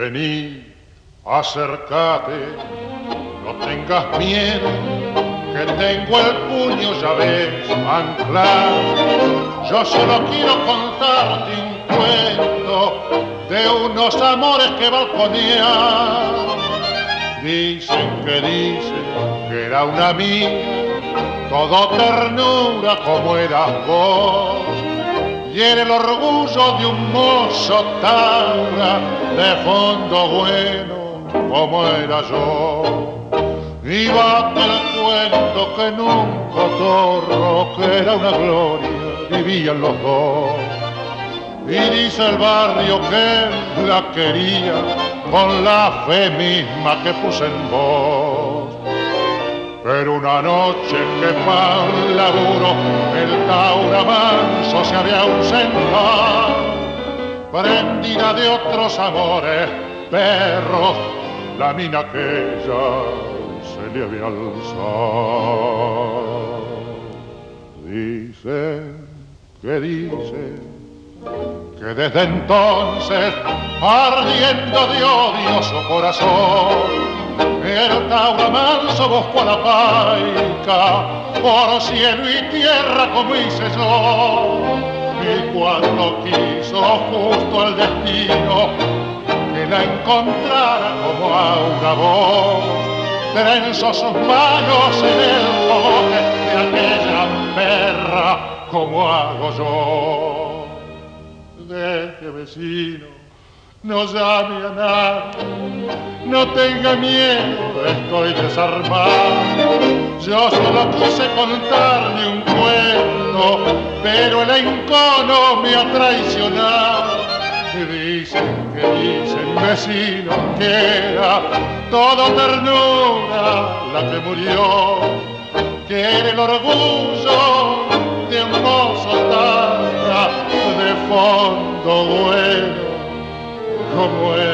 Vení, acércate, no tengas miedo, que tengo el puño, ya ves, anclado. Yo solo quiero contarte un cuento de unos amores que balconean. Dicen que era una amiga, todo ternura como eras vos, y era el orgullo de un mozo taura, de fondo bueno como era yo. Iba el cuento que en un cotorro, que era una gloria, vivían los dos. Y dice el barrio que la quería con la fe misma que puse en vos. Pero una noche que para el laburo el taura manso se había ausentado, prendida de otros amores, perros, la mina aquella se le había alzado. Dice que desde entonces, ardiendo de odio su corazón, el taura manso buscó a la paica por cielo y tierra como hice yo. Y cuando quiso justo el destino que la encontrara como a una voz, trenzó sus manos en el fogote de aquella perra como hago yo. Deje, vecino, no llame a nadie, no tenga miedo, estoy desarmado. Yo solo quise contarle un cuento, pero el encono me ha traicionado. Dicen, vecino, que era todo ternura la que murió, que era el orgullo de un mozo taura, de fondo bueno como